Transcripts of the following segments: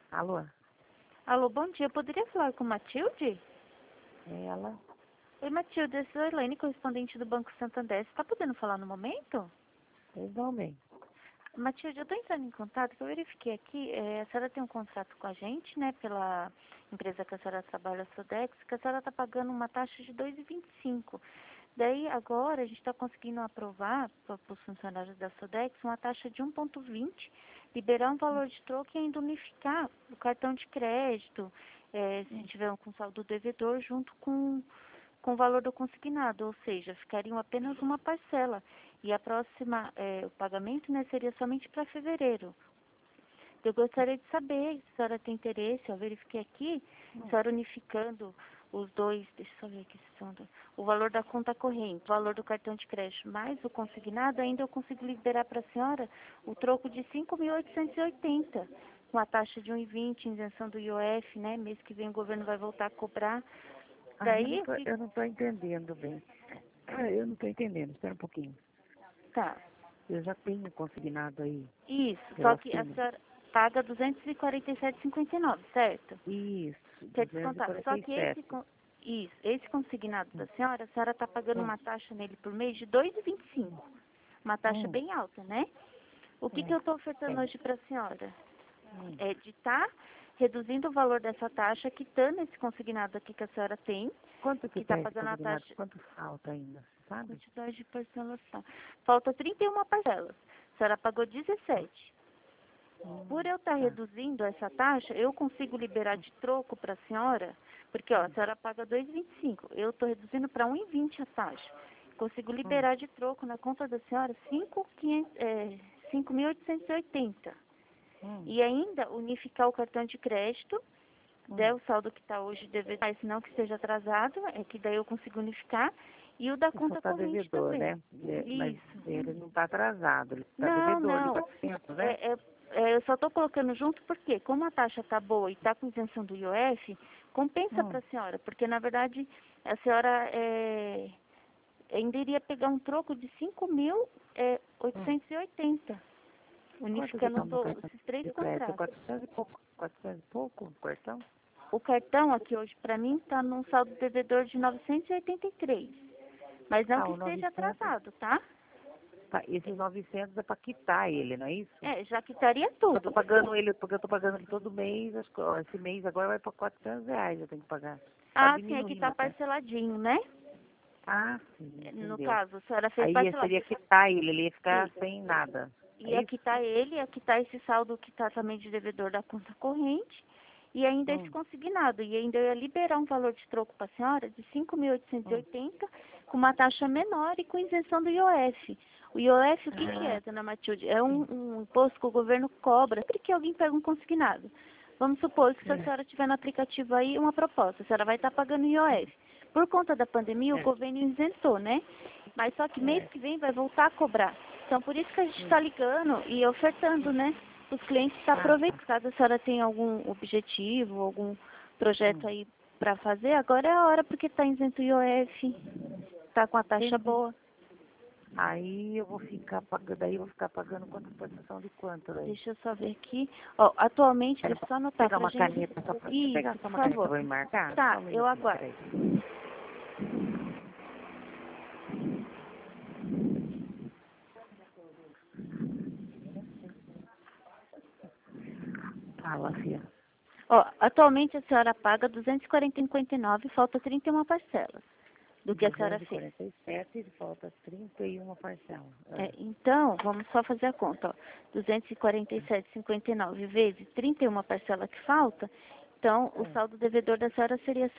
Alô? Alô, bom dia. Eu poderia falar com Matilde? É ela? Oi, Matilde. Eu sou a Elaine, correspondente do Banco Santander. Você está podendo falar no momento? Pois não, bem. Matilde, eu estou entrando em contato, que eu verifiquei aqui, a senhora tem um contrato com a gente, né, pela empresa que a senhora trabalha, a Sodex, que a senhora está pagando uma taxa de 2,25. Daí, agora, a gente está conseguindo aprovar para os funcionários da Sodex uma taxa de 1,20, liberar um valor de troco e ainda unificar o cartão de crédito, se tiver um com saldo devedor, junto com o valor do consignado, ou seja, ficariam apenas uma parcela. E a próxima, o pagamento, né, seria somente para fevereiro. Eu gostaria de saber se a senhora tem interesse, eu verifiquei aqui, a senhora unificando os dois, deixa eu só ver aqui se são dois, o valor da conta corrente, o valor do cartão de crédito, mais o consignado, ainda eu consigo liberar para a senhora o troco de 5.880, com a taxa de 1,20, isenção do IOF, né, mês que vem o governo vai voltar a cobrar. Daí, Eu não tô entendendo bem. Eu não tô entendendo, espera um pouquinho. tá. Eu já tenho consignado aí. Isso, só Pela que a firma. senhora paga 247,59, certo? Isso, Quer descontar. Só que 247. esse consignado da senhora, a senhora está pagando uma taxa nele por mês de 2,25. Uma taxa Hum, bem alta, né? O que é, eu estou ofertando é. hoje para a senhora? Hum, É de estar reduzindo o valor dessa taxa, quitando esse consignado aqui que a senhora tem, Quanto que que está tá esse pagando a consignado? taxa. Quanto falta ainda, sabe? Quantidade de parcelas, tá. Falta 31 parcelas. A senhora pagou 17. Por eu estar Tá. reduzindo essa taxa, eu consigo liberar de troco para a senhora, porque ó, a senhora paga 2,25. Eu estou reduzindo para 1,20 a taxa. Consigo Hum, liberar de troco na conta da senhora 5.880. hum, E ainda unificar o cartão de crédito, hum. der o saldo que está hoje devedor, mas não que esteja atrasado, é que daí eu consigo unificar, e o da Ele só conta tá corrente devedor, também. né? Mas Isso. ele não tá atrasado, ele tá Não, devedor de não. 400, né? Eu só estou colocando junto porque, como a taxa está boa e está com isenção do IOF, compensa para Hum, a senhora, porque na verdade a senhora ainda iria pegar um troco de hum. 5.880, Quanto que tá unificando no cartão esses três de crédito? contratos. 400 e pouco. 400 e pouco o cartão? O cartão aqui hoje para mim está num saldo devedor de 983, mas não Ah, que o esteja 900. atrasado, tá? Tá, esses 900 é para quitar ele, não é isso? Já quitaria Porque eu tô tudo. pagando ele, porque eu tô pagando ele todo mês. Acho que, ó, esse mês agora vai para R$ 400 eu tenho que pagar. Tá Ah, sim, aqui está diminuindo até. parceladinho, né? Ah, sim, No entendeu. caso, a senhora fez Aí parcelado. seria quitar ele ia ficar Isso. sem nada. É Ia isso? quitar ele, ia quitar esse saldo que está também de devedor da conta corrente, e ainda esse Hum, consignado. E ainda eu ia liberar um valor de troco para a senhora de hum. 5.880, com uma taxa menor e com isenção do IOF. O IOF, o que que é, Ah, dona Matilde? É sim. um imposto que o governo cobra sempre que alguém pega um consignado. Vamos supor que se a É, senhora tiver no aplicativo aí uma proposta, a senhora vai estar pagando IOF. Por conta da pandemia, o é, governo isentou, né? Mas só que mês é, que vem vai voltar a cobrar. Então, por isso que a gente está sim. ligando e ofertando, né? Os clientes estão Ah, tá. aproveitando. Caso a senhora tenha algum objetivo, algum projeto Hum. aí para fazer, agora é a hora porque está isento IOF, está com a taxa Entendi. boa. Aí eu vou ficar pagando, daí eu vou ficar pagando quanto prestação de quanto daí? Deixa eu só ver aqui. Ó, atualmente, Pera, deixa eu só posso anotar pegar pra uma gente. caneta só pra... Deixa eu pegar Isso, só por uma caneta favor. pra me marcar? Só Tá, um eu minutinho, aguardo. peraí. Fala, filha. Ó, atualmente a senhora paga 240,59, falta 31 parcelas do que a senhora duzentos e fez. quarenta e sete e falta 31 parcela. Então, vamos só fazer a conta, ó. 247,59 vezes 31 parcela que falta, então o É, saldo devedor da senhora seria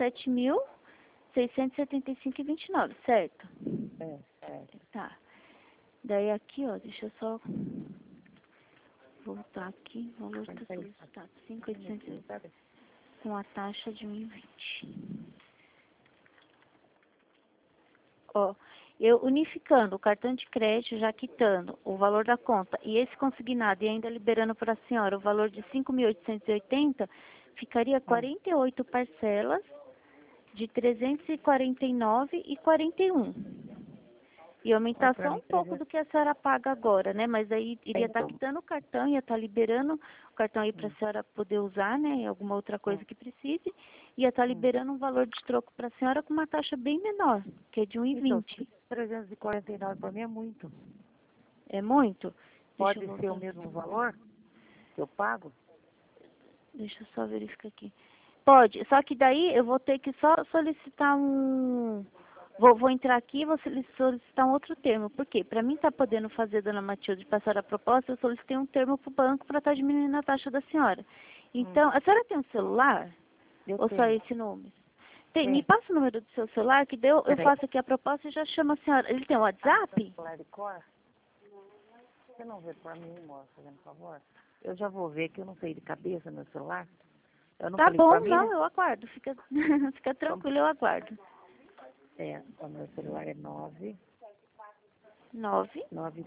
7.675,29, certo? certo. Tá. Daí aqui, ó, deixa eu só voltar aqui, valor está 54 solicitado, minutinhos, 5.808, sabe? com a taxa de 1,20. Ó, eu unificando o cartão de crédito, já quitando o valor da conta e esse consignado e ainda liberando para a senhora o valor de 5.880, ficaria Hum, 48 parcelas de 349,41. E aumentar pra só mim, um pouco do que a senhora paga agora, né? Mas aí iria estar então, quitando o cartão, ia estar liberando o cartão aí para a senhora poder usar, né? Em alguma outra coisa que precise. Ia estar liberando um valor de troco para a senhora com uma taxa bem menor, que é de então, 1,20. 349 para mim é muito. É muito? Deixa eu Pode ser o voltar. mesmo valor que eu pago? Deixa eu só verificar aqui. Pode, só que daí eu vou ter que só solicitar um... Vou entrar aqui e vou solicitar um outro termo. Por quê? Para mim estar podendo fazer, dona Matilde, passar a proposta, eu solicitei um termo para o banco para estar diminuindo a taxa da senhora. Então, a senhora tem um celular? Eu Ou só tenho. esse número? Tem, me Tem. passa o número do seu celular, que daí eu Peraí. faço aqui a proposta e já chamo a senhora. Ele tem um WhatsApp? Celular de cor? Você não vê por mim, moça, fazendo favor? Eu já vou ver que eu não sei de cabeça meu celular. Eu nunca Tá ligo bom, pra mim, não, né? eu aguardo. Fica, fica tranquilo, eu aguardo. O meu celular é 9.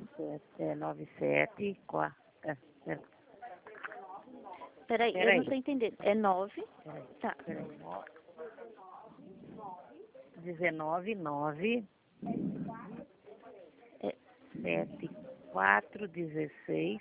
97, 4. Peraí, eu não Peraí, tô entendendo. É 9. peraí, Tá. peraí. 19, 9, É 7, 4, 16,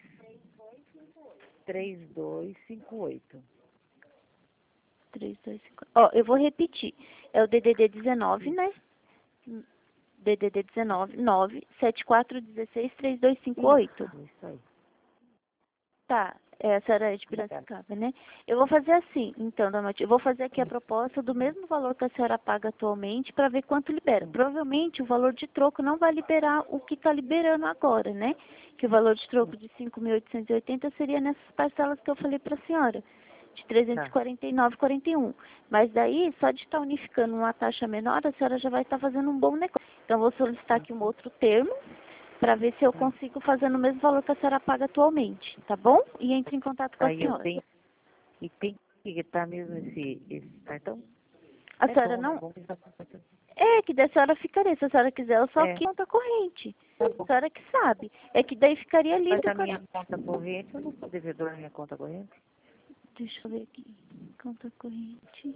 3, 2, 5, 8. 3, 2, 5. Ó, eu vou repetir. É o DDD 19, né? DDD 19, 9, 7, 4, 16, 3, 2, 5, 8. Isso aí. Tá, essa era de Piracicaba, né? Eu vou fazer assim, então, dona Matilde, eu vou fazer aqui a proposta do mesmo valor que a senhora paga atualmente para ver quanto libera. Provavelmente o valor de troco não vai liberar o que está liberando agora, né? Que o valor de troco de 5.880 seria nessas parcelas que eu falei para a senhora, de Tá. 349,41. Mas daí, só de estar unificando uma taxa menor, a senhora já vai estar fazendo um bom negócio. Então, eu vou solicitar aqui um outro termo, para ver se eu consigo fazer no mesmo valor que a senhora paga atualmente, tá bom? E entre em contato com a Aí eu senhora. tenho, e tem que quitar mesmo esse cartão? A É senhora bom, né? não... Bom que dá pra fazer. É, que daí a senhora ficaria, se a senhora quiser, eu só É, que conta corrente. tá A bom. senhora que sabe. É que daí ficaria Mas livre a o minha cartão. conta corrente, eu não sou devedor da minha conta corrente. Deixa eu ver aqui. Conta corrente.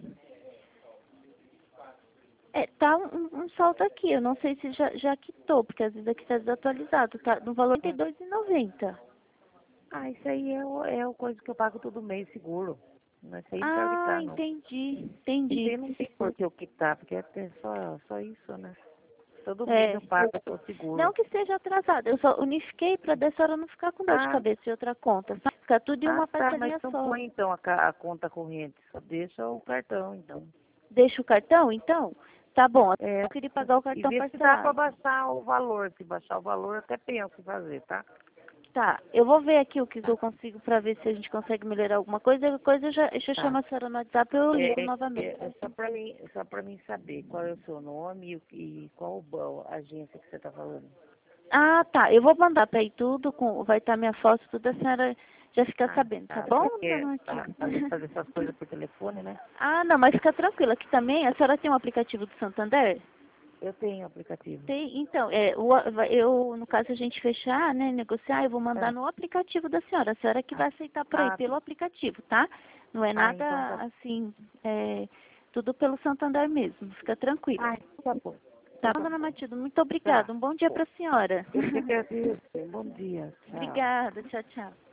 É, tá um saldo aqui. Eu não sei se já quitou, porque às vezes aqui está desatualizado. Tá no valor de R$ 32,90. Ah, isso aí é o coisa que eu pago todo mês, seguro. Mas isso aí não quero Ah, quitar, não. entendi. Isso Entendi. aí não tem por que eu quitar, porque é só isso, né? Todo mês É. eu pago o seguro. Não que seja atrasado, eu só unifiquei para a senhora não ficar com dor de Ah, cabeça em outra conta. Só ficar tudo em uma tá, mas parcelinha não só. põe então a conta corrente, só deixa o cartão, então. Deixa o cartão, então? Tá bom, É, eu queria pagar o e cartão vê se dá pra parcelado. baixar o valor. Se baixar o valor, eu até penso em fazer, tá? Tá, eu vou ver aqui o que eu consigo para ver se a gente consegue melhorar alguma coisa. Qualquer coisa eu já chamo Tá. a senhora no WhatsApp e eu ligo novamente. É só pra mim saber qual é o seu nome e qual a agência que você tá falando. Ah, tá, eu vou mandar para aí tudo, vai estar minha foto, tudo, a senhora já fica Ah, sabendo, tá tá. bom, Porque dona Matilde? fazer essas coisas por telefone, né? Ah, não, mas fica tranquila, aqui também, a senhora tem um aplicativo do Santander? Eu tenho aplicativo. Tem, então, no caso a gente fechar, né, negociar, eu vou mandar Ah, no aplicativo da senhora. A senhora que vai aceitar por aí, ah, pelo aplicativo, tá? Não é nada então tá. assim, tudo pelo Santander mesmo, fica tranquila. Tá bom. Tá Então bom, tá dona bom. Matilde? Muito obrigada. Tá. Um bom dia para a senhora. Eu que agradeço. Bom dia. Tchau. Obrigada, tchau, tchau.